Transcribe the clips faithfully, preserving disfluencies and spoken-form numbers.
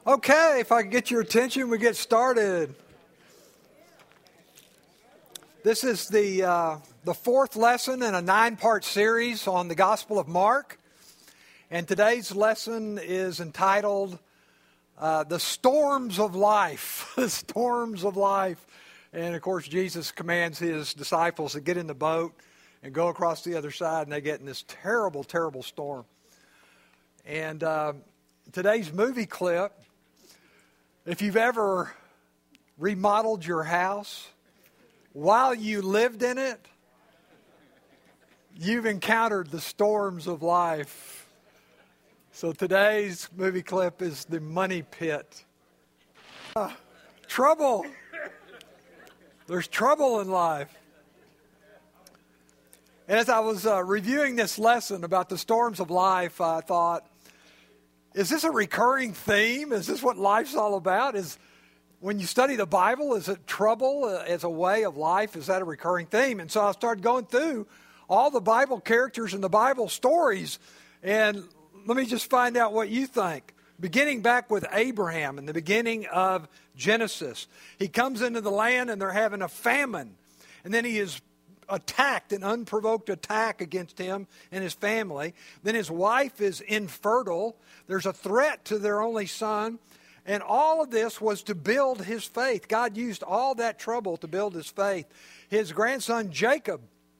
Okay, if I can get your attention, we get started. This is the uh, the fourth lesson in a nine-part series on the Gospel of Mark. And today's lesson is entitled uh, The Storms of Life. The Storms of Life. And, of course, Jesus commands his disciples to get in the boat and go across the other side, and they get in this terrible, terrible storm. And uh, today's movie clip, if you've ever remodeled your house, while you lived in it, you've encountered the storms of life. So today's movie clip is The Money Pit. Uh, trouble. There's trouble in life. And as I was uh, reviewing this lesson about the storms of life, I thought, is this a recurring theme? Is this what life's all about? Is when you study the Bible, is it trouble as a way of life? Is that a recurring theme? And so I started going through all the Bible characters and the Bible stories, and let me just find out what you think. Beginning back with Abraham in the beginning of Genesis. He comes into the land and they're having a famine, and then he is attacked, an unprovoked attack against him and his family. Then his wife is infertile. There's a threat to their only son. And all of this was to build his faith. God used all that trouble to build his faith. His grandson Jacob,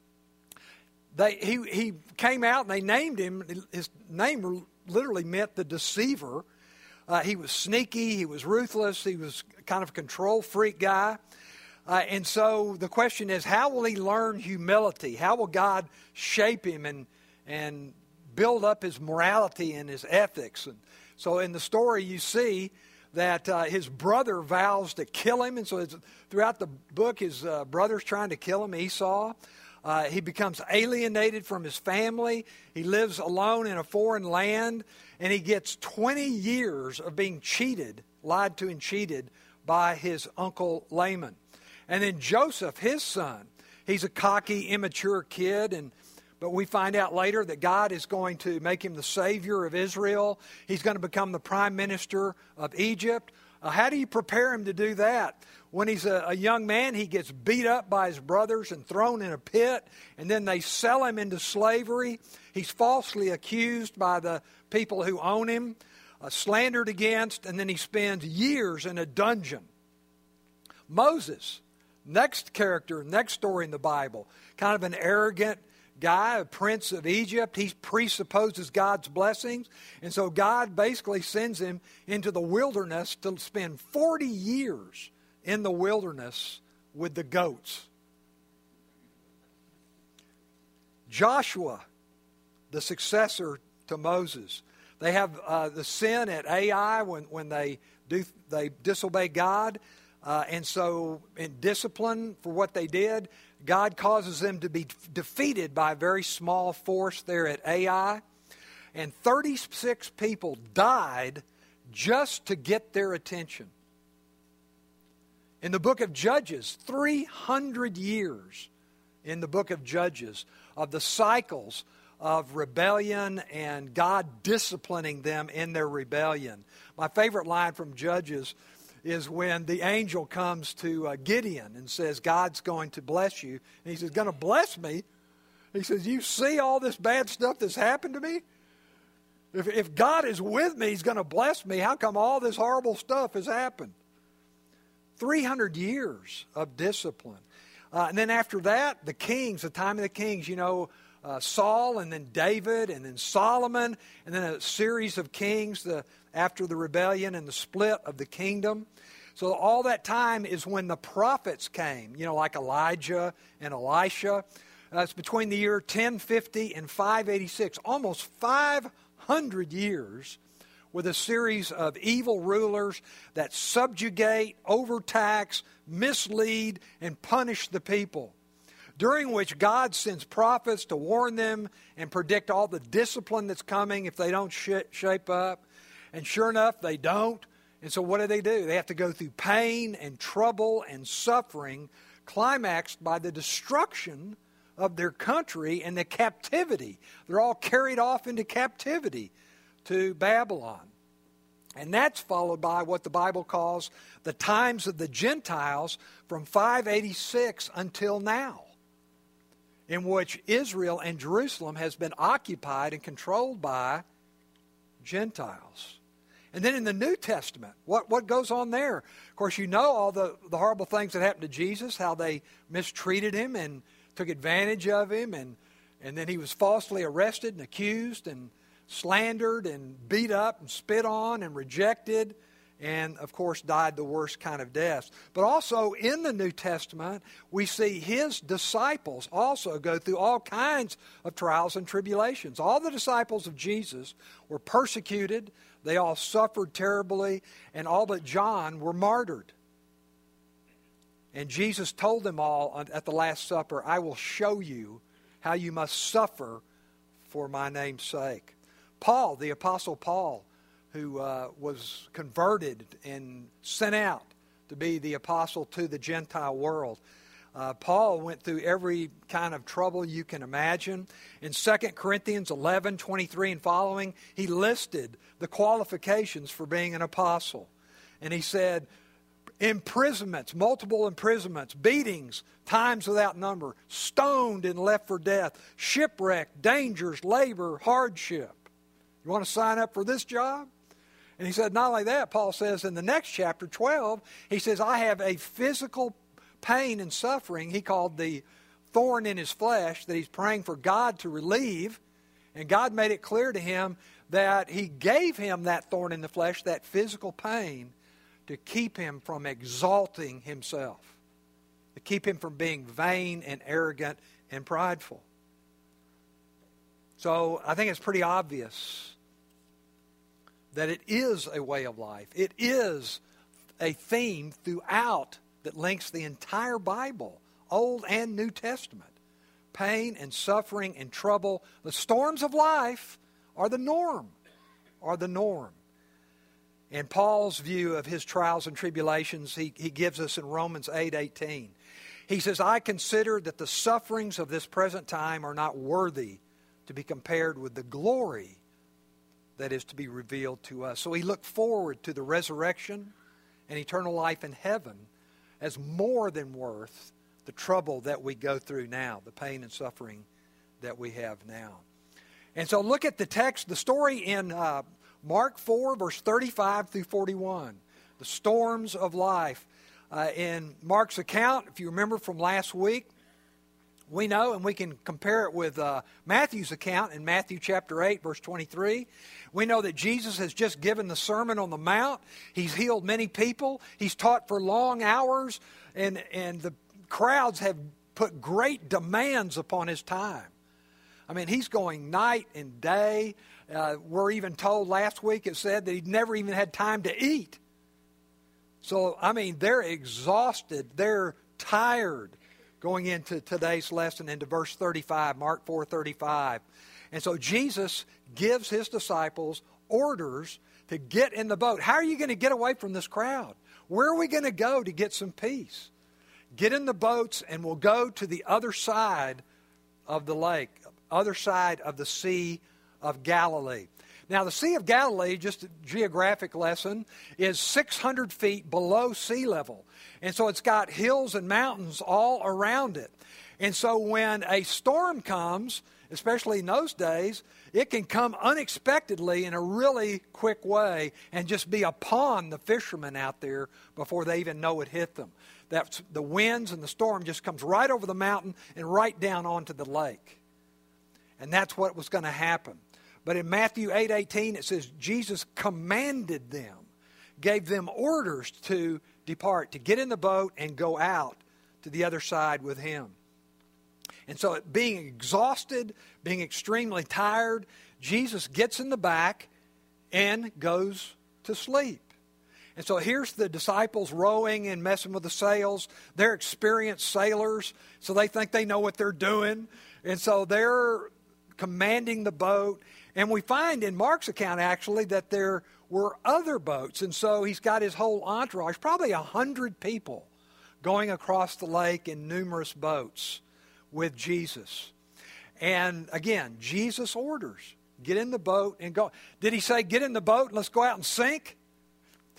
they, he, he came out and they named him. His name literally meant the deceiver. Uh, he was sneaky. He was ruthless. He was kind of a control freak guy. Uh, and so the question is, how will he learn humility? How will God shape him and and build up his morality and his ethics? And so in the story you see that uh, his brother vows to kill him. And so it's, throughout the book, his uh, brother's trying to kill him, Esau. Uh, he becomes alienated from his family. He lives alone in a foreign land. And he gets twenty years of being cheated, lied to and cheated by his uncle Laban. And then Joseph, his son, he's a cocky, immature kid, and but we find out later that God is going to make him the savior of Israel. He's going to become the prime minister of Egypt. Uh, how do you prepare him to do that? When he's a, a young man, he gets beat up by his brothers and thrown in a pit, and then they sell him into slavery. He's falsely accused by the people who own him, uh, slandered against, and then he spends years in a dungeon. Moses, next character, next story in the Bible, kind of an arrogant guy, a prince of Egypt. He presupposes God's blessings. And so God basically sends him into the wilderness to spend forty years in the wilderness with the goats. Joshua, the successor to Moses. They have uh, the sin at Ai when, when they do they disobey God. Uh, and so in discipline for what they did, God causes them to be defeated by a very small force there at Ai. And thirty-six people died just to get their attention. In the book of Judges, three hundred years in the book of Judges of the cycles of rebellion and God disciplining them in their rebellion. My favorite line from Judges is when the angel comes to uh, Gideon and says, God's going to bless you. And he says, going to bless me? He says, you see all this bad stuff that's happened to me? If, if God is with me, he's going to bless me. How come all this horrible stuff has happened? three hundred years of discipline. Uh, and then after that, the kings, the time of the kings, you know, uh, Saul and then David and then Solomon and then a series of kings the, after the rebellion and the split of the kingdom. So all that time is when the prophets came, you know, like Elijah and Elisha. Uh, it's between the year ten fifty and five eighty-six, almost five hundred years with a series of evil rulers that subjugate, overtax, mislead, and punish the people, during which God sends prophets to warn them and predict all the discipline that's coming if they don't sh- shape up. And sure enough, they don't. And so what do they do? They have to go through pain and trouble and suffering, climaxed by the destruction of their country and the captivity. They're all carried off into captivity to Babylon. And that's followed by what the Bible calls the times of the Gentiles from five eighty-six until now, in which Israel and Jerusalem has been occupied and controlled by Gentiles. And then in the New Testament, what, what goes on there? Of course, you know all the, the horrible things that happened to Jesus, how they mistreated him and took advantage of him, and, and then he was falsely arrested and accused and slandered and beat up and spit on and rejected, and of course died the worst kind of deaths. But also in the New Testament, we see his disciples also go through all kinds of trials and tribulations. All the disciples of Jesus were persecuted, they all suffered terribly, and all but John were martyred. And Jesus told them all at the Last Supper, I will show you how you must suffer for my name's sake. Paul, the Apostle Paul, who uh, was converted and sent out to be the apostle to the Gentile world. Uh, Paul went through every kind of trouble you can imagine. In Second Corinthians eleven, twenty-three and following, he listed the qualifications for being an apostle. And he said, imprisonments, multiple imprisonments, beatings, times without number, stoned and left for death, shipwreck, dangers, labor, hardship. You want to sign up for this job? And he said, not only that, Paul says in the next chapter, twelve, he says, I have a physical pain and suffering he called the thorn in his flesh that he's praying for God to relieve. And God made it clear to him that he gave him that thorn in the flesh, that physical pain, to keep him from exalting himself, to keep him from being vain and arrogant and prideful. So I think it's pretty obvious that it is a way of life. It is a theme throughout that links the entire Bible, Old and New Testament. Pain and suffering and trouble, the storms of life are the norm, are the norm. And Paul's view of his trials and tribulations, he, he gives us in Romans eight eighteen. He says, I consider that the sufferings of this present time are not worthy to be compared with the glory that is to be revealed to us. So he looked forward to the resurrection and eternal life in heaven as more than worth the trouble that we go through now, the pain and suffering that we have now. And so look at the text, the story in uh, Mark four, verse thirty-five through forty-one, the storms of life. Uh, in Mark's account, if you remember from last week, we know, and we can compare it with uh, Matthew's account in Matthew chapter eight, verse twenty-three. We know that Jesus has just given the Sermon on the Mount. He's healed many people. He's taught for long hours, and, and the crowds have put great demands upon his time. I mean, he's going night and day. Uh, we're even told last week, it said that he'd never even had time to eat. So, I mean, they're exhausted. They're tired. Going into today's lesson into verse thirty-five, Mark four thirty-five. And so Jesus gives his disciples orders to get in the boat. How are you going to get away from this crowd? Where are we going to go to get some peace? Get in the boats and we'll go to the other side of the lake, other side of the Sea of Galilee. Now, the Sea of Galilee, just a geographic lesson, is six hundred feet below sea level. And so it's got hills and mountains all around it. And so when a storm comes, especially in those days, it can come unexpectedly in a really quick way and just be upon the fishermen out there before they even know it hit them. That's, the winds and the storm just comes right over the mountain and right down onto the lake. And that's what was going to happen. But in Matthew eight eighteen, it says Jesus commanded them, gave them orders to depart, to get in the boat and go out to the other side with him. And so being exhausted, being extremely tired, Jesus gets in the back and goes to sleep. And so here's the disciples rowing and messing with the sails. They're experienced sailors, so they think they know what they're doing. And so they're commanding the boat. And we find in Mark's account, actually, that there were other boats. And so he's got his whole entourage, probably a hundred people, going across the lake in numerous boats with Jesus. And again, Jesus orders, get in the boat and go. Did he say, get in the boat and let's go out and sink?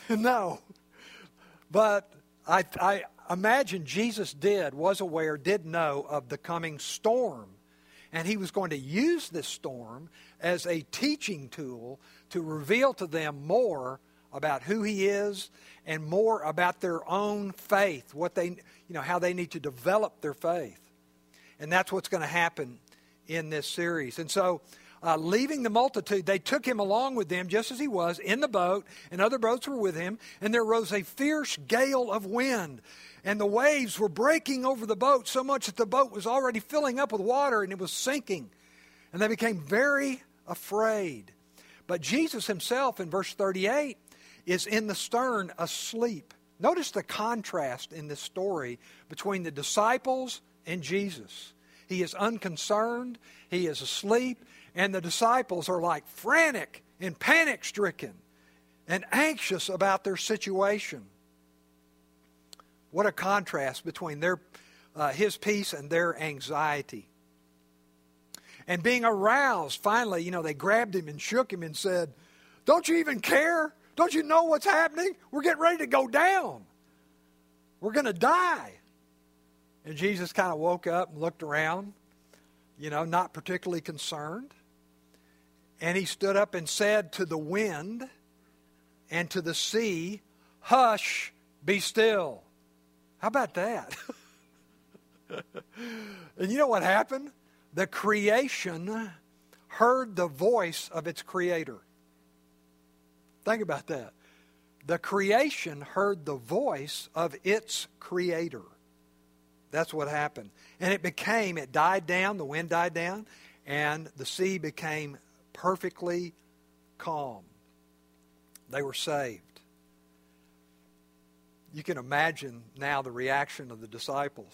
No. But I, I imagine Jesus did, was aware, did know of the coming storm. And he was going to use this storm as a teaching tool to reveal to them more about who he is and more about their own faith, what they, you know, how they need to develop their faith. And that's what's going to happen in this series. And so, uh, leaving the multitude, they took him along with them just as he was in the boat, and other boats were with him, and there rose a fierce gale of wind. And the waves were breaking over the boat so much that the boat was already filling up with water and it was sinking. And they became very afraid. But Jesus himself in verse thirty-eight is in the stern asleep. Notice the contrast in this story between the disciples and Jesus. He is unconcerned, he is asleep, and the disciples are like frantic and panic-stricken and anxious about their situation. What a contrast between their uh, his peace and their anxiety. And being aroused, finally, you know, they grabbed him and shook him and said, "Don't you even care? Don't you know what's happening? We're getting ready to go down. We're going to die." And Jesus kind of woke up and looked around, you know, not particularly concerned. And he stood up and said to the wind and to the sea, "Hush, be still." How about that? And you know what happened? The creation heard the voice of its creator. Think about that. The creation heard the voice of its creator. That's what happened. And it became, it died down, the wind died down, and the sea became perfectly calm. They were saved. You can imagine now the reaction of the disciples.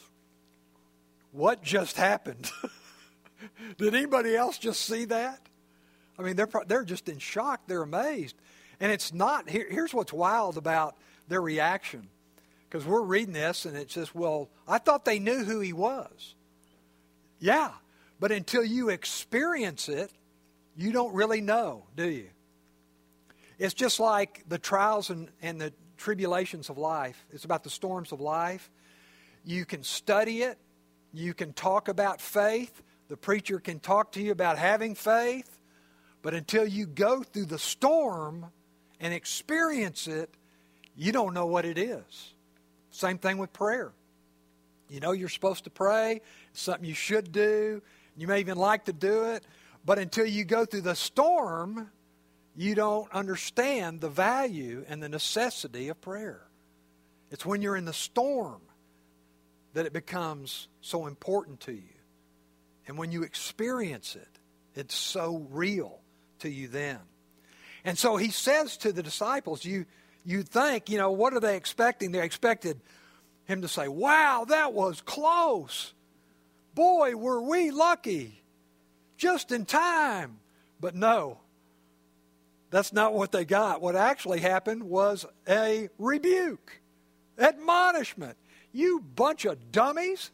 What just happened? Did anybody else just see that? I mean, they're they're just in shock. They're amazed. And it's not, here, here's what's wild about their reaction. Because we're reading this and it says, well, I thought they knew who he was. Yeah, but until you experience it, you don't really know, do you? It's just like the trials and, and the tribulations of life. It's about the storms of life. You can study it. You can talk about faith. The preacher can talk to you about having faith. But until you go through the storm and experience it, you don't know what it is. Same thing with prayer. You know you're supposed to pray. It's something you should do. You may even like to do it. But until you go through the storm, you don't understand the value and the necessity of prayer. It's when you're in the storm that it becomes so important to you. And when you experience it, it's so real to you then. And so he says to the disciples, you you think, you know, what are they expecting? They expected him to say, "Wow, that was close. Boy, were we lucky. Just in time." But no, that's not what they got. What actually happened was a rebuke, admonishment. You bunch of dummies.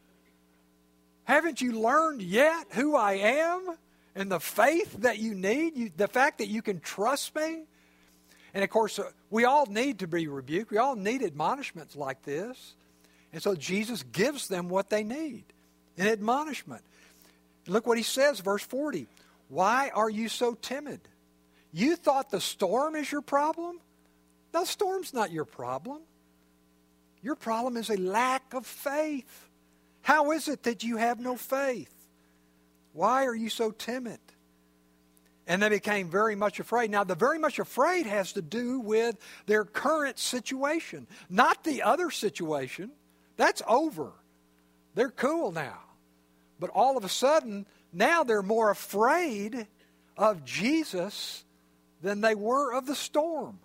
Haven't you learned yet who I am and the faith that you need? You, the fact that you can trust me? And of course, uh, we all need to be rebuked. We all need admonishments like this. And so Jesus gives them what they need, an admonishment. Look what he says, verse forty. "Why are you so timid? You thought the storm is your problem? The storm's not your problem. Your problem is a lack of faith. How is it that you have no faith? Why are you so timid?" And they became very much afraid. Now, the very much afraid has to do with their current situation, not the other situation. That's over. They're cool now. But all of a sudden, now they're more afraid of Jesus than they were of the storm.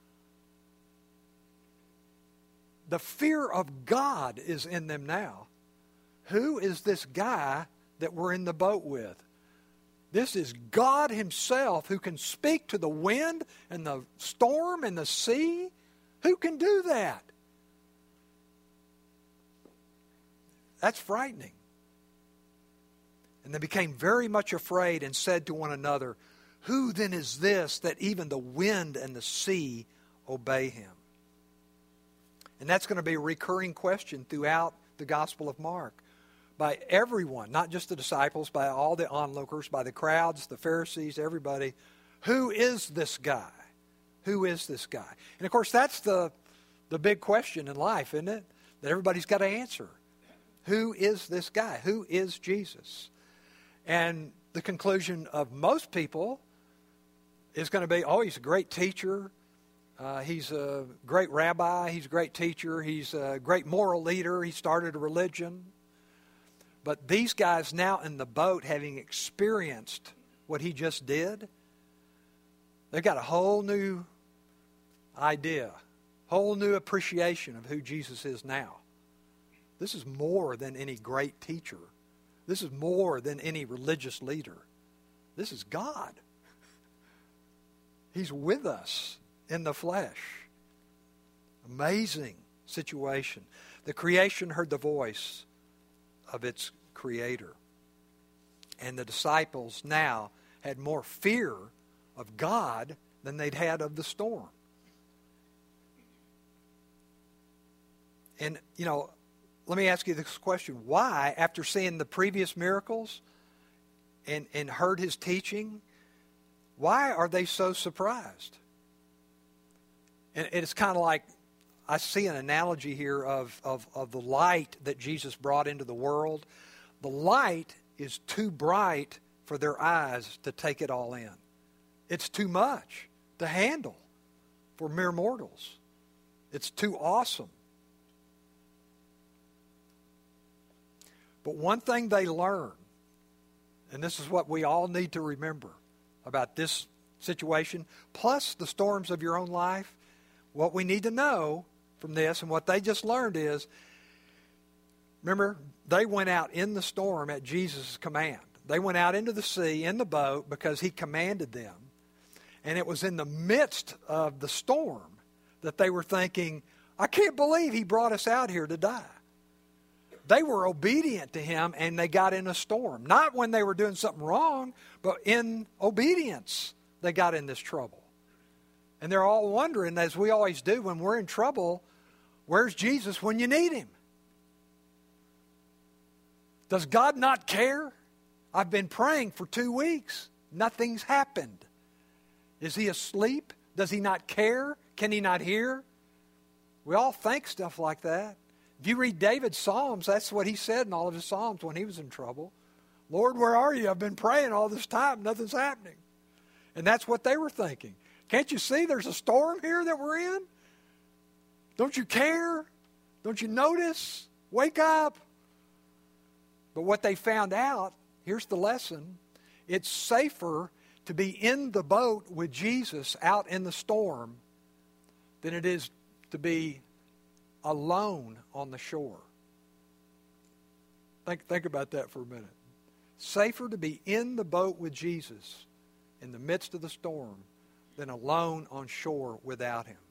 The fear of God is in them now. Who is this guy that we're in the boat with? This is God himself who can speak to the wind and the storm and the sea. Who can do that? That's frightening. And they became very much afraid and said to one another, "Who then is this that even the wind and the sea obey him? And that's going to be a recurring question throughout the Gospel of Mark by everyone, not just the disciples, by all the onlookers, by the crowds, the Pharisees, everybody. Who is this guy? Who is this guy? And of course, that's the, the big question in life, isn't it? That everybody's got to answer. Who is this guy? Who is Jesus? And the conclusion of most people is going to be, oh, he's a great teacher. Uh, he's a great rabbi. He's a great teacher. He's a great moral leader. He started a religion. But these guys now in the boat, having experienced what he just did, they've got a whole new idea, whole new appreciation of who Jesus is now. This is more than any great teacher. This is more than any religious leader. This is God. He's with us in the flesh. Amazing situation. The creation heard the voice of its creator. And the disciples now had more fear of God than they'd had of the storm. And, you know, let me ask you this question. Why, after seeing the previous miracles and, and heard his teaching, why are they so surprised? And it's kind of like, I see an analogy here of, of, of the light that Jesus brought into the world. The light is too bright for their eyes to take it all in. It's too much to handle for mere mortals. It's too awesome. But one thing they learn, and this is what we all need to remember about this situation, plus the storms of your own life, what we need to know from this and what they just learned is, remember, they went out in the storm at Jesus' command. They went out into the sea in the boat because he commanded them. And it was in the midst of the storm that they were thinking, I can't believe he brought us out here to die. They were obedient to him and they got in a storm. Not when they were doing something wrong, but in obedience they got in this trouble. And they're all wondering, as we always do when we're in trouble, where's Jesus when you need him? Does God not care? I've been praying for two weeks. Nothing's happened. Is he asleep? Does he not care? Can he not hear? We all think stuff like that. If you read David's Psalms, that's what he said in all of his Psalms when he was in trouble. Lord, where are you? I've been praying all this time. Nothing's happening. And that's what they were thinking. Can't you see there's a storm here that we're in? Don't you care? Don't you notice? Wake up. But what they found out, here's the lesson, it's safer to be in the boat with Jesus out in the storm than it is to be alone on the shore. Think, think about that for a minute. Safer to be in the boat with Jesus in the midst of the storm than alone on shore without him.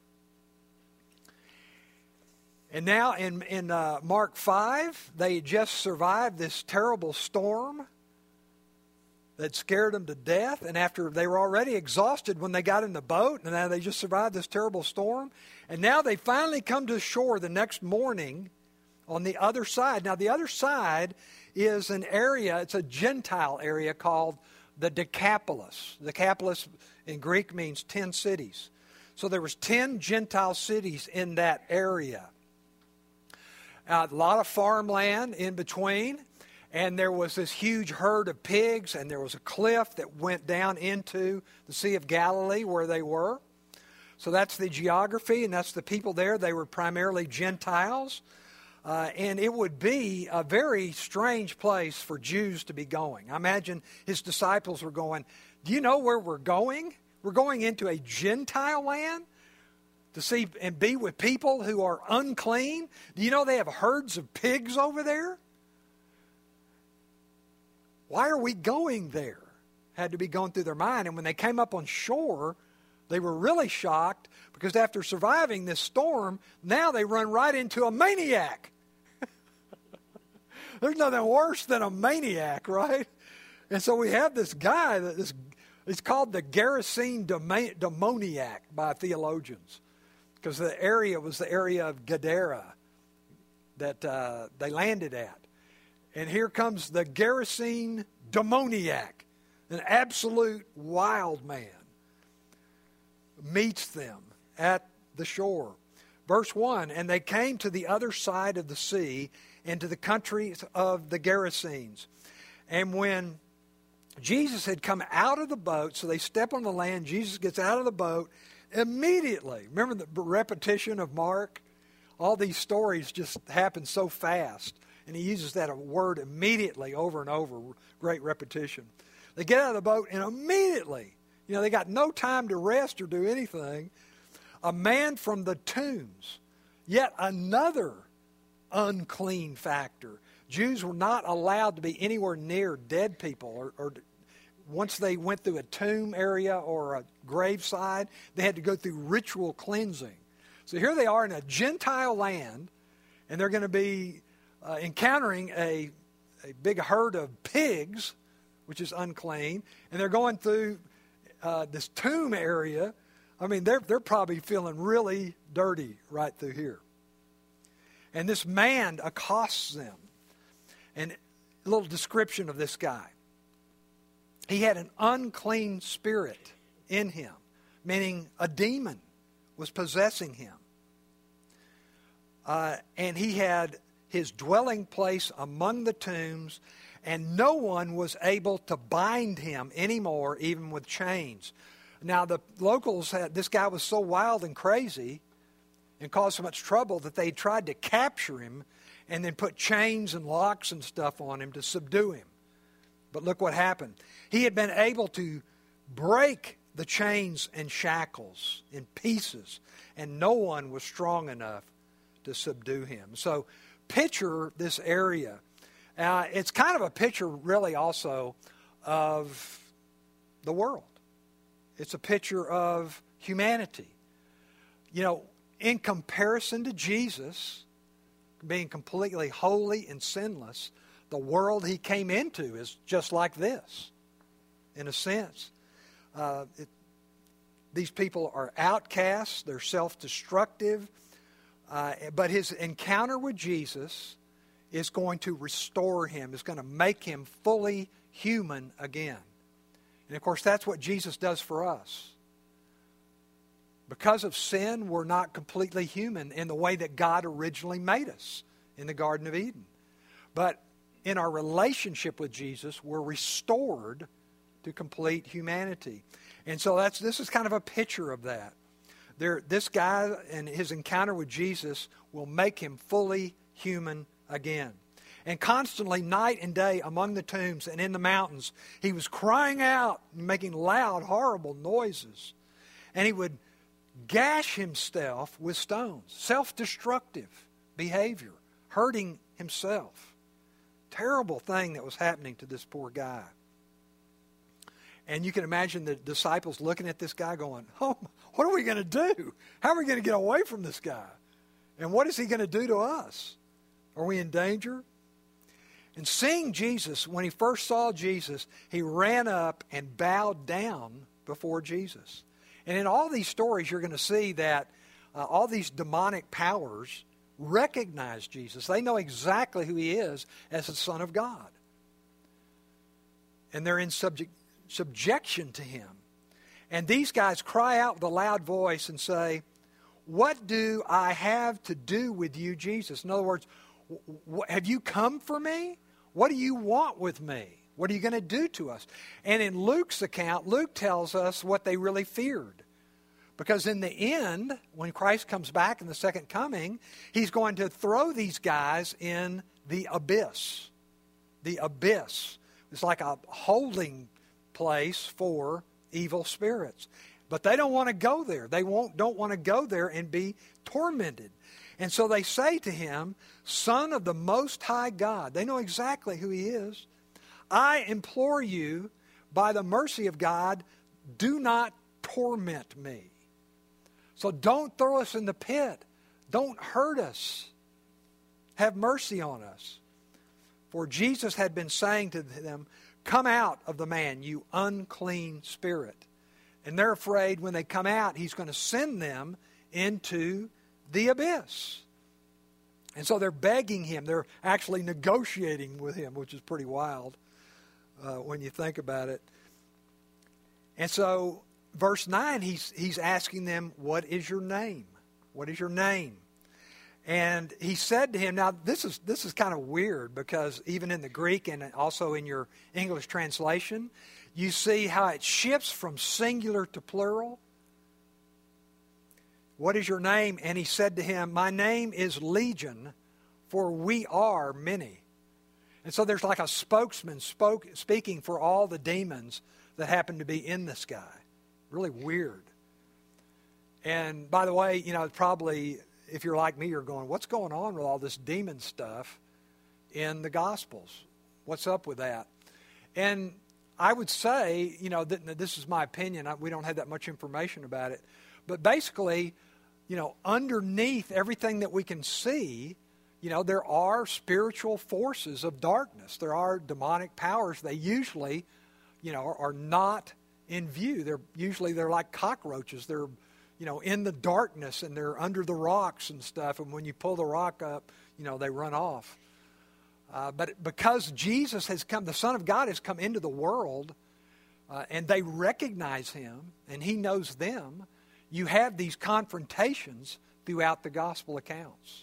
And now in, in uh, Mark five, they just survived this terrible storm that scared them to death. And after they were already exhausted when they got in the boat, and now they just survived this terrible storm. And now they finally come to shore the next morning on the other side. Now the other side is an area, it's a Gentile area called the Decapolis. Decapolis in Greek means ten cities. So there was ten Gentile cities in that area. Uh, a lot of farmland in between. And there was this huge herd of pigs, and there was a cliff that went down into the Sea of Galilee where they were. So that's the geography, and that's the people there. They were primarily Gentiles. Uh, and it would be a very strange place for Jews to be going. I imagine his disciples were going, do you know where we're going? We're going into a Gentile land to see and be with people who are unclean. Do you know they have herds of pigs over there? Why are we going there? Had to be going through their mind. And when they came up on shore, they were really shocked because after surviving this storm, now they run right into a maniac. There's nothing worse than a maniac, right? And so we have this guy that is, it's called the Gerasene demoniac by theologians. because the area was the area of Gadara that uh, they landed at. And here comes the Gerasene demoniac, an absolute wild man, meets them at the shore. Verse one, and they came to the other side of the sea, into the country of the Gerasenes. And when Jesus had come out of the boat, so they step on the land, Jesus gets out of the boat immediately. Remember the repetition of Mark? All these stories just happen so fast. And he uses that word immediately over and over, great repetition. They get out of the boat and immediately, you know, they got no time to rest or do anything. A man from the tombs, yet another unclean factor. Jews were not allowed to be anywhere near dead people, or, or once they went through a tomb area or a graveside, they had to go through ritual cleansing. So here they are in a Gentile land, and they're going to be uh, encountering a, a big herd of pigs, which is unclean, and they're going through uh, this tomb area. I mean, they're, they're probably feeling really dirty right through here. And this man accosts them. And a little description of this guy. He had an unclean spirit in him, meaning a demon was possessing him. Uh, and he had his dwelling place among the tombs, and no one was able to bind him anymore, even with chains. Now, the locals had, this guy was so wild and crazy and caused so much trouble that they tried to capture him and then put chains and locks and stuff on him to subdue him. But look what happened. He had been able to break the chains and shackles in pieces, and no one was strong enough to subdue him. So picture this area. Uh, it's kind of a picture really also of the world. It's a picture of humanity. You know, in comparison to Jesus being completely holy and sinless, the world he came into is just like this, in a sense. Uh, it, these people are outcasts, they're self-destructive, uh, but his encounter with Jesus is going to restore him, is going to make him fully human again. And of course, that's what Jesus does for us. Because of sin, we're not completely human in the way that God originally made us in the Garden of Eden. But in our relationship with Jesus, we're restored to complete humanity. And so that's this is kind of a picture of that. There, this guy and his encounter with Jesus will make him fully human again. And constantly, night and day, among the tombs and in the mountains, he was crying out, making loud, horrible noises. And he would gash himself with stones. Self-destructive behavior. Hurting himself. Terrible thing that was happening to this poor guy. And you can imagine the disciples looking at this guy going, oh, what are we going to do? How are we going to get away from this guy? And what is he going to do to us? Are we in danger? And seeing Jesus, when he first saw Jesus, he ran up and bowed down before Jesus. And in all these stories, you're going to see that uh, all these demonic powers recognize Jesus. They know exactly who he is as the Son of God. And they're in subject, subjection to him. And these guys cry out with a loud voice and say, what do I have to do with you, Jesus? In other words, have you come for me? What do you want with me? What are you going to do to us? And in Luke's account, Luke tells us what they really feared. Because in the end, when Christ comes back in the second coming, he's going to throw these guys in the abyss. The abyss. It's like a holding place for evil spirits. But they don't want to go there. They won't, don't want to go there and be tormented. And so they say to him, Son of the Most High God. They know exactly who he is. I implore you, by the mercy of God, do not torment me. So don't throw us in the pit. Don't hurt us. Have mercy on us. For Jesus had been saying to them, come out of the man, you unclean spirit. And they're afraid when they come out, he's going to send them into the abyss. And so they're begging him. They're actually negotiating with him, which is pretty wild uh, when you think about it. And so, verse nine, he's, he's asking them, what is your name? What is your name? And he said to him, now this is this is kind of weird because even in the Greek and also in your English translation, you see how it shifts from singular to plural. What is your name? And he said to him, my name is Legion, for we are many. And so there's like a spokesman spoke, speaking for all the demons that happen to be in this guy. Really weird. And by the way, you know, probably if you're like me, you're going, what's going on with all this demon stuff in the Gospels? What's up with that? And I would say, you know, that, this is my opinion. I, we don't have that much information about it. But basically, you know, underneath everything that we can see, you know, there are spiritual forces of darkness. There are demonic powers. They usually, you know, are, are not in view. They're usually, they're like cockroaches. They're, you know, in the darkness and they're under the rocks and stuff. And when you pull the rock up, you know, they run off. Uh, but because Jesus has come, the Son of God has come into the world uh, and they recognize him and he knows them, you have these confrontations throughout the gospel accounts.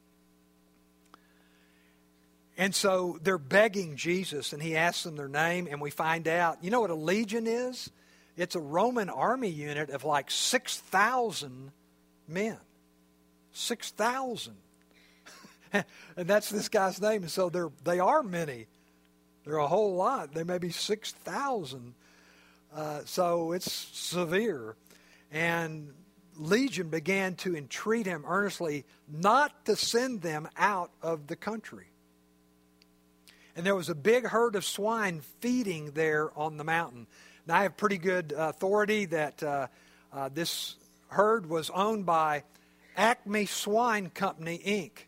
And so they're begging Jesus, and he asks them their name, and we find out, you know what a legion is? It's a Roman army unit of like six thousand men. six thousand. And that's this guy's name. And so they're, they are many. They're a whole lot. They may be six thousand. Uh, so it's severe. And Legion began to entreat him earnestly not to send them out of the country. And there was a big herd of swine feeding there on the mountain. Now, I have pretty good authority that uh, uh, this herd was owned by Acme Swine Company, Incorporated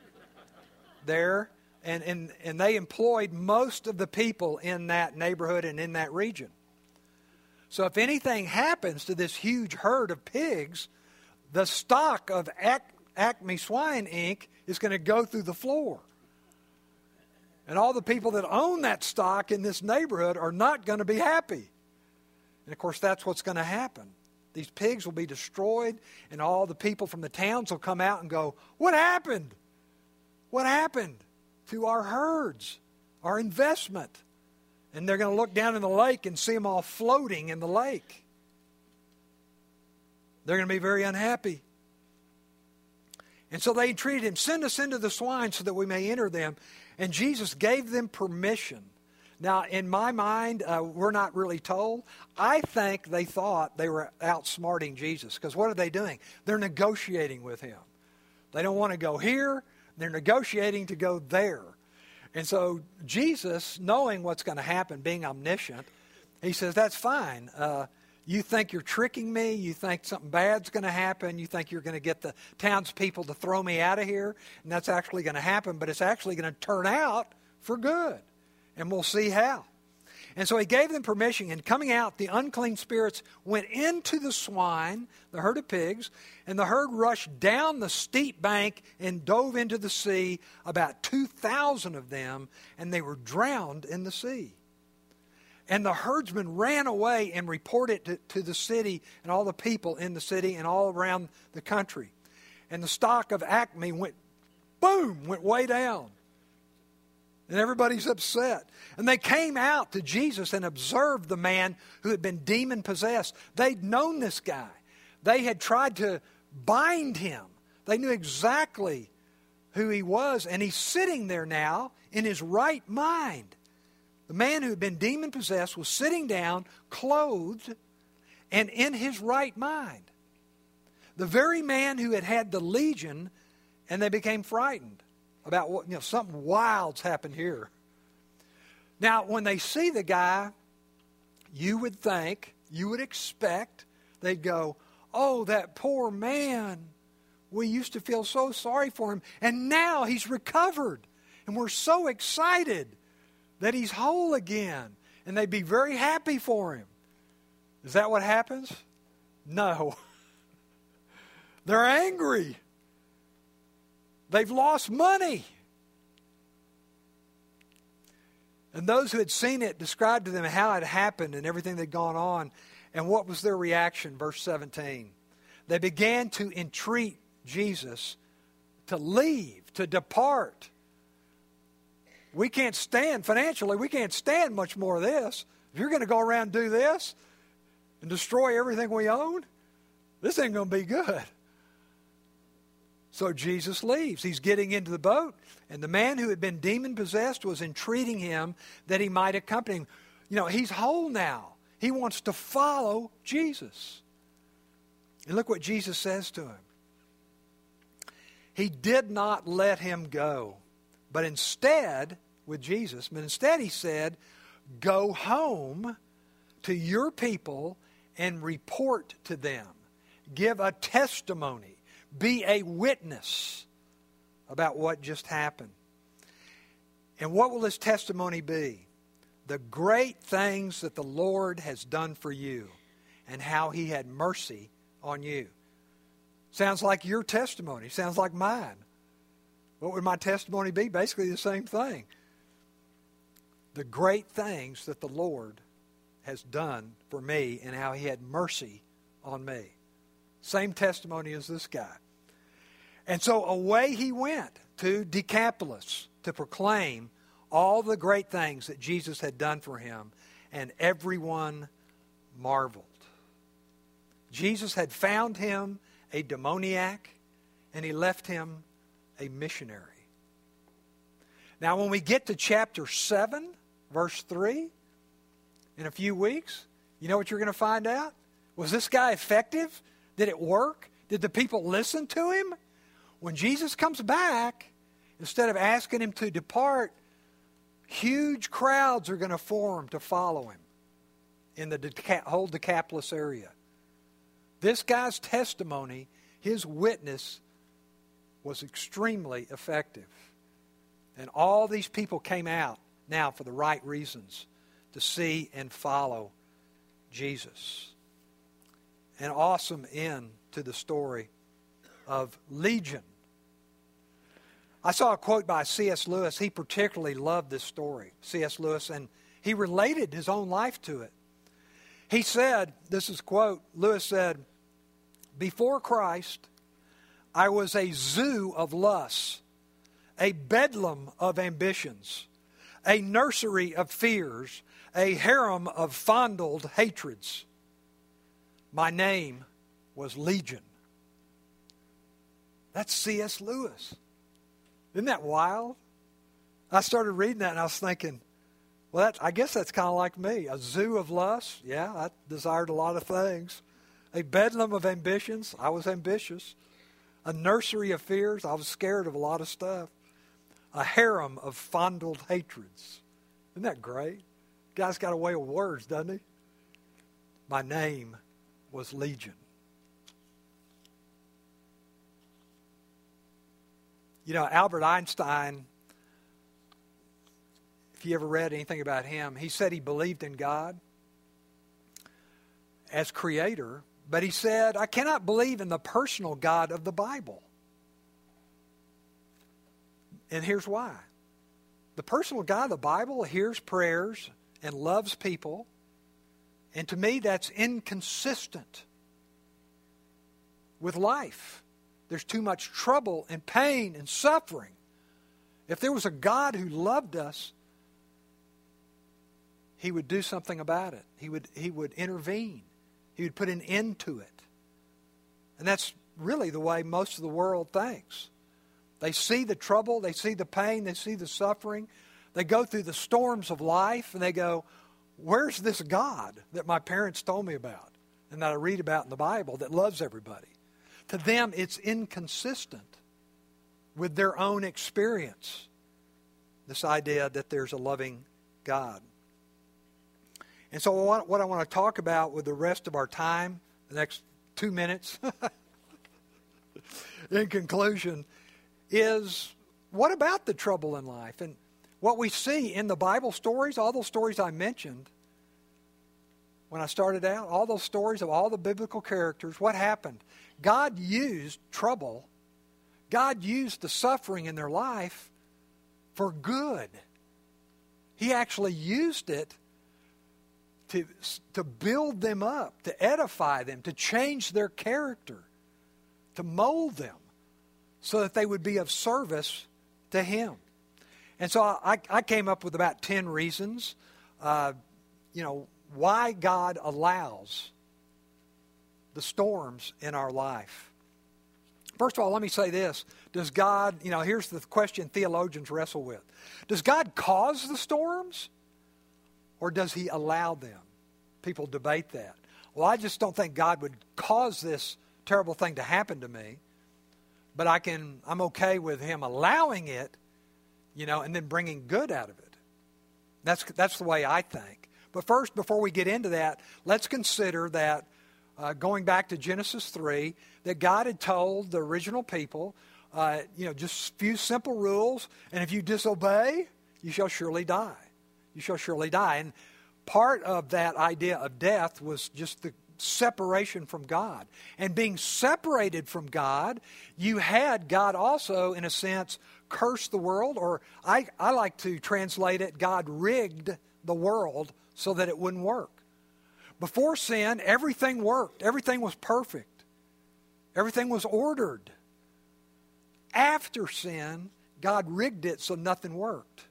there. And, and, and they employed most of the people in that neighborhood and in that region. So if anything happens to this huge herd of pigs, the stock of Ac- Acme Swine Incorporated is going to go through the floor. And all the people that own that stock in this neighborhood are not going to be happy. And of course, that's what's going to happen. These pigs will be destroyed, and all the people from the towns will come out and go, what happened? What happened to our herds, our investment? And they're going to look down in the lake and see them all floating in the lake. They're going to be very unhappy. And so they entreated him, send us into the swine so that we may enter them. And Jesus gave them permission. Now, in my mind, uh, we're not really told. I think they thought they were outsmarting Jesus. Because what are they doing? They're negotiating with him. They don't want to go here. They're negotiating to go there. And so Jesus, knowing what's going to happen, being omniscient, he says, that's fine. Uh, you think you're tricking me. You think something bad's going to happen. You think you're going to get the townspeople to throw me out of here. And that's actually going to happen. But it's actually going to turn out for good. And we'll see how. And so he gave them permission. And coming out, the unclean spirits went into the swine, the herd of pigs. And the herd rushed down the steep bank and dove into the sea, about two thousand of them. And they were drowned in the sea. And the herdsmen ran away and reported to, to the city and all the people in the city and all around the country. And the stock of Acme went, boom, went way down. And everybody's upset. And they came out to Jesus and observed the man who had been demon-possessed. They'd known this guy. They had tried to bind him. They knew exactly who he was. And he's sitting there now in his right mind. The man who had been demon-possessed was sitting down, clothed, and in his right mind. The very man who had had the legion, and they became frightened about what, you know, something wild's happened here. Now, when they see the guy, you would think, you would expect, they'd go, oh, that poor man. We used to feel so sorry for him, and now he's recovered, and we're so excited that he's whole again, and they'd be very happy for him. Is that what happens? No. They're angry. They've lost money. And those who had seen it described to them how it happened and everything that had gone on. And what was their reaction? Verse seventeen. They began to entreat Jesus to leave, to depart. We can't stand, financially, we can't stand much more of this. If you're going to go around and do this and destroy everything we own, this ain't going to be good. So Jesus leaves. He's getting into the boat, and the man who had been demon-possessed was entreating him that he might accompany him. You know, he's whole now. He wants to follow Jesus. And look what Jesus says to him. He did not let him go, but instead, with Jesus, but instead he said, go home to your people and report to them. Give a testimony. Be a witness about what just happened. And what will his testimony be? The great things that the Lord has done for you and how he had mercy on you. Sounds like your testimony. Sounds like mine. What would my testimony be? Basically the same thing. The great things that the Lord has done for me and how he had mercy on me. Same testimony as this guy. And so away he went to Decapolis to proclaim all the great things that Jesus had done for him, and everyone marveled. Jesus had found him a demoniac, and he left him a missionary. Now when we get to chapter seven, verse three, in a few weeks, you know what you're going to find out? Was this guy effective? Did it work? Did the people listen to him? When Jesus comes back, instead of asking him to depart, huge crowds are going to form to follow him in the Deca- whole Decapolis area. This guy's testimony, his witness, was extremely effective. And all these people came out now for the right reasons to see and follow Jesus. An awesome end to the story of Legion. I saw a quote by C S Lewis. He particularly loved this story, C S Lewis, and he related his own life to it. He said, this is a quote, Lewis said, before Christ, I was a zoo of lusts, a bedlam of ambitions, a nursery of fears, a harem of fondled hatreds. My name was Legion. That's C S Lewis. Isn't that wild? I started reading that and I was thinking, well, that, I guess that's kind of like me. A zoo of lust. Yeah, I desired a lot of things. A bedlam of ambitions. I was ambitious. A nursery of fears. I was scared of a lot of stuff. A harem of fondled hatreds. Isn't that great? Guy's got a way of words, doesn't he? My name was Legion. You know, Albert Einstein, if you ever read anything about him, he said he believed in God as creator, but he said, I cannot believe in the personal God of the Bible. And here's why. The personal God of the Bible hears prayers and loves people, and to me that's inconsistent with life. There's too much trouble and pain and suffering. If there was a God who loved us, he would do something about it. He would, he would intervene. He would put an end to it. And that's really the way most of the world thinks. They see the trouble, they see the pain, they see the suffering. They go through the storms of life and they go, where's this God that my parents told me about and that I read about in the Bible that loves everybody? To them, it's inconsistent with their own experience, this idea that there's a loving God. And so what I want to talk about with the rest of our time, the next two minutes, in conclusion, is what about the trouble in life? And what we see in the Bible stories, all those stories I mentioned, when I started out, all those stories of all the biblical characters, what happened? God used trouble. God used the suffering in their life for good. He actually used it to, to build them up, to edify them, to change their character, to mold them so that they would be of service to Him. And so I, I came up with about ten reasons, uh, you know, why God allows the storms in our life. First of all, let me say this. Does God, you know, here's the question theologians wrestle with. Does God cause the storms or does He allow them? People debate that. Well, I just don't think God would cause this terrible thing to happen to me, but I can, I'm okay with Him allowing it, you know, and then bringing good out of it. That's, that's the way I think. But first, before we get into that, let's consider that, uh, going back to Genesis three, that God had told the original people, uh, you know, just a few simple rules, and if you disobey, you shall surely die. You shall surely die. And part of that idea of death was just the separation from God. And being separated from God, you had God also, in a sense, curse the world, or I, I like to translate it, God rigged the world so that it wouldn't work. Before sin, everything worked. Everything was perfect. Everything was ordered. After sin, God rigged it so nothing worked.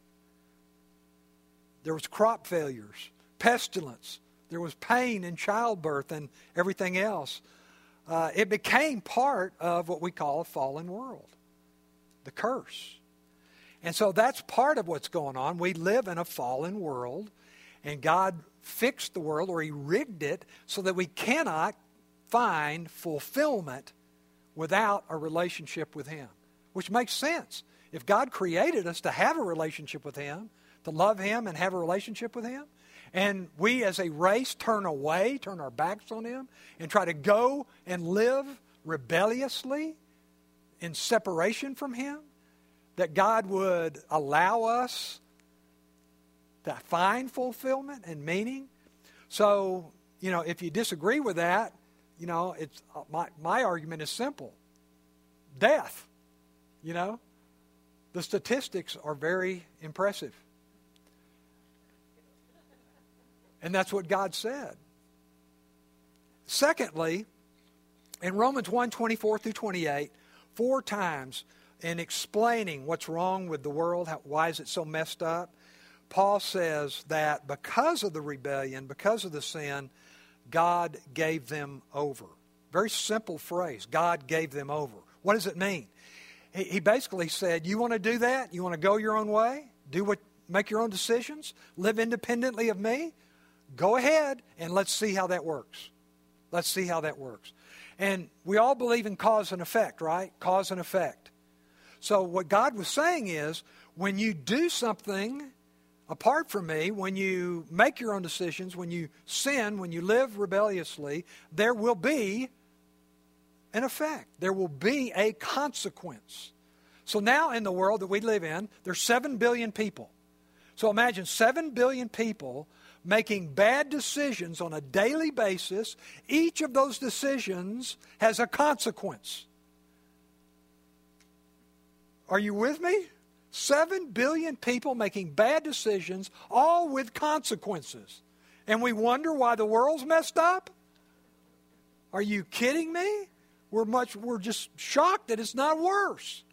There was crop failures, pestilence. There was pain in childbirth and everything else. Uh, it became part of what we call a fallen world, the curse. And so that's part of what's going on. We live in a fallen world, and God fixed the world, or He rigged it so that we cannot find fulfillment without a relationship with Him, which makes sense. If God created us to have a relationship with Him, to love Him and have a relationship with Him, and we as a race turn away, turn our backs on Him, and try to go and live rebelliously in separation from Him, that God would allow us to find fulfillment and meaning. So, you know, if you disagree with that, you know, it's my, my argument is simple. Death, you know. The statistics are very impressive. And that's what God said. Secondly, in Romans one, twenty-four through twenty-eight, four times in explaining what's wrong with the world, how, why is it so messed up, Paul says that because of the rebellion, because of the sin, God gave them over. Very simple phrase, God gave them over. What does it mean? He, he basically said, you want to do that? You want to go your own way? Do what, make your own decisions? Live independently of me? Go ahead and let's see how that works. Let's see how that works. And we all believe in cause and effect, right? Cause and effect. So what God was saying is, when you do something apart from me, when you make your own decisions, when you sin, when you live rebelliously, there will be an effect. There will be a consequence. So now in the world that we live in, there's seven billion people. So imagine seven billion people making bad decisions on a daily basis. Each of those decisions has a consequence. Are you with me? Seven billion people making bad decisions, all with consequences. And we wonder why the world's messed up? Are you kidding me? We're much, we're just shocked that it's not worse.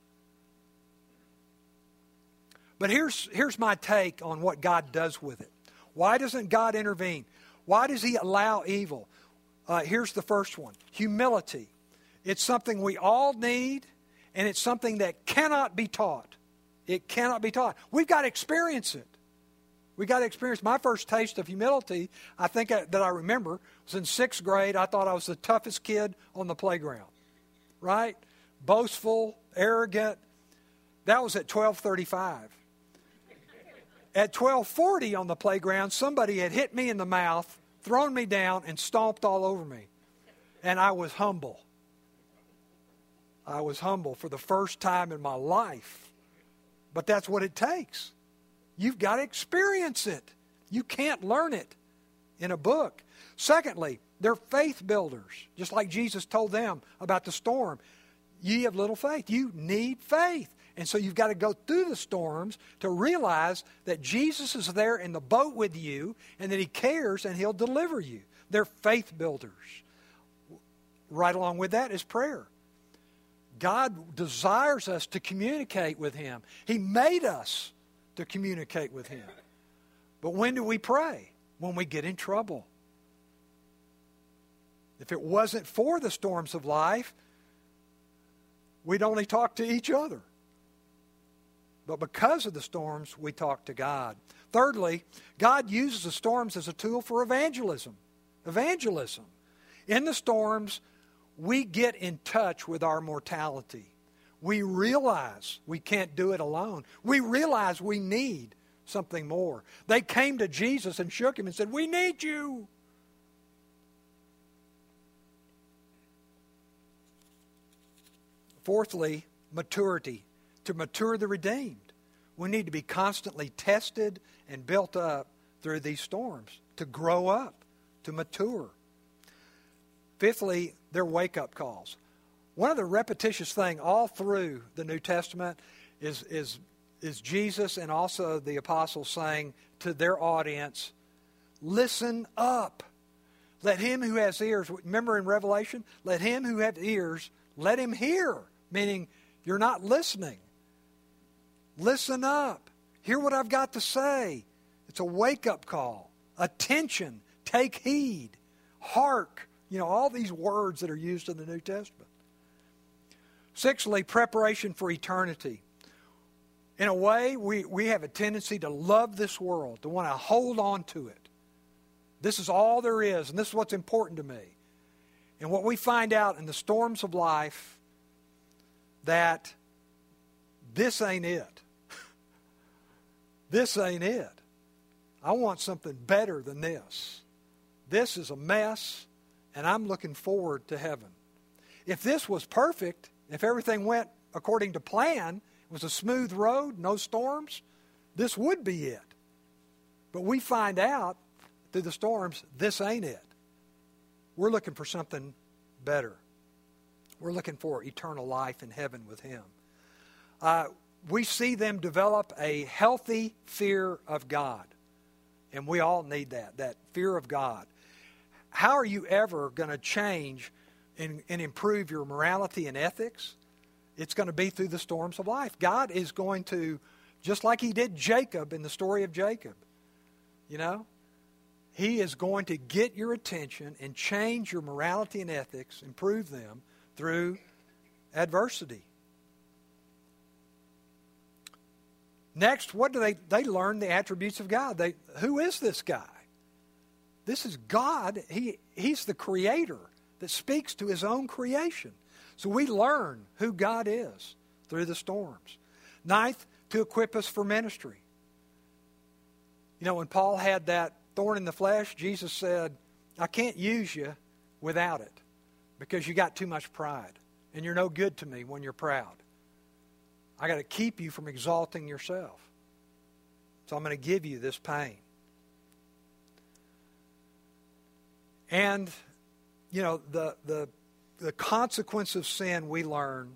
But here's, here's my take on what God does with it. Why doesn't God intervene? Why does He allow evil? Uh, here's the first one. Humility. It's something we all need, and it's something that cannot be taught. It cannot be taught. We've got to experience it. We've got to experience. My first taste of humility, I think I, that I remember, was in sixth grade. I thought I was the toughest kid on the playground. Right? Boastful, arrogant. That was at twelve thirty-five. At twelve forty on the playground, somebody had hit me in the mouth, thrown me down, and stomped all over me. And I was humble. I was humble for the first time in my life. But that's what it takes. You've got to experience it. You can't learn it in a book. Secondly, they're faith builders, just like Jesus told them about the storm. Ye have little faith. You need faith. And so you've got to go through the storms to realize that Jesus is there in the boat with you and that he cares and he'll deliver you. They're faith builders. Right along with that is prayer. God desires us to communicate with him. He made us to communicate with him. But when do we pray? When we get in trouble. If it wasn't for the storms of life, we'd only talk to each other. But because of the storms, we talk to God. Thirdly, God uses the storms as a tool for evangelism. Evangelism. In the storms, we get in touch with our mortality. We realize we can't do it alone. We realize we need something more. They came to Jesus and shook him and said, "We need you." Fourthly, maturity. To mature the redeemed, we need to be constantly tested and built up through these storms, to grow up, to mature. Fifthly, they're wake-up calls. One of the repetitious things all through the New Testament is, is, is Jesus and also the apostles saying to their audience, listen up. Let him who has ears, remember in Revelation, let him who has ears, let him hear, meaning you're not listening. Listen up. Hear what I've got to say. It's a wake-up call. Attention. Take heed. Hark. You know, all these words that are used in the New Testament. Sixthly, preparation for eternity. In a way, we, we have a tendency to love this world, to want to hold on to it. This is all there is, and this is what's important to me. And what we find out in the storms of life, that this ain't it. This ain't it. I want something better than this. This is a mess, and I'm looking forward to heaven. If this was perfect, if everything went according to plan, it was a smooth road, no storms, this would be it. But we find out through the storms, this ain't it. We're looking for something better. We're looking for eternal life in heaven with him. Uh, we see them develop a healthy fear of God. And we all need that, that fear of God. How are you ever going to change and, and improve your morality and ethics? It's going to be through the storms of life. God is going to, just like he did Jacob in the story of Jacob, you know, he is going to get your attention and change your morality and ethics, improve them through adversity. Next, what do they, they learn the attributes of God. They, who is this guy? This is God. He, he's the creator that speaks to his own creation. So we learn who God is through the storms. Ninth, to equip us for ministry. You know, when Paul had that thorn in the flesh, Jesus said, I can't use you without it because you got too much pride and you're no good to me when you're proud. I got to keep you from exalting yourself. So I'm going to give you this pain. And, you know, the, the, the consequence of sin we learn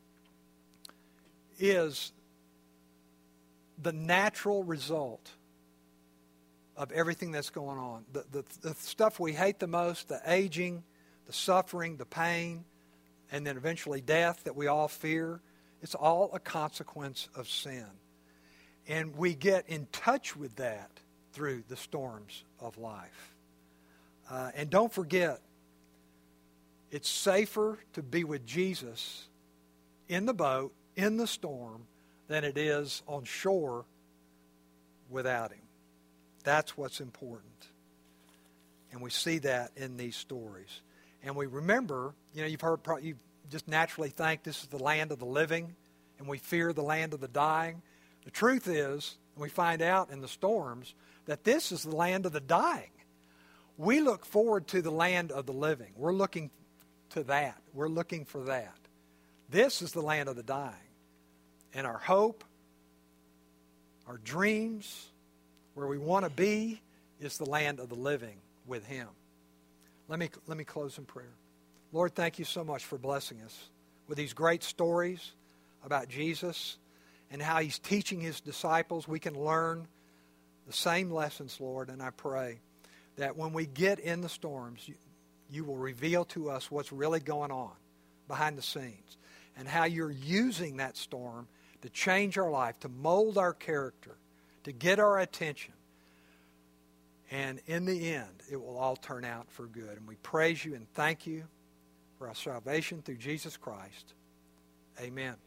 is the natural result of everything that's going on. The, the, the stuff we hate the most, the aging, the suffering, the pain, and then eventually death that we all fear, it's all a consequence of sin. And we get in touch with that through the storms of life. Uh, and don't forget, it's safer to be with Jesus in the boat, in the storm, than it is on shore without him. That's what's important. And we see that in these stories. And we remember, you know, you've heard, you just naturally think this is the land of the living, and we fear the land of the dying. The truth is, and we find out in the storms, that this is the land of the dying. We look forward to the land of the living. We're looking to that. We're looking for that. This is the land of the dying. And our hope, our dreams, where we want to be, is the land of the living, with Him. Let me, let me close in prayer. Lord, thank you so much for blessing us with these great stories about Jesus and how He's teaching His disciples. We can learn the same lessons, Lord, and I pray that when we get in the storms, you, you will reveal to us what's really going on behind the scenes and how you're using that storm to change our life, to mold our character, to get our attention. And in the end, it will all turn out for good. And we praise you and thank you for our salvation through Jesus Christ. Amen.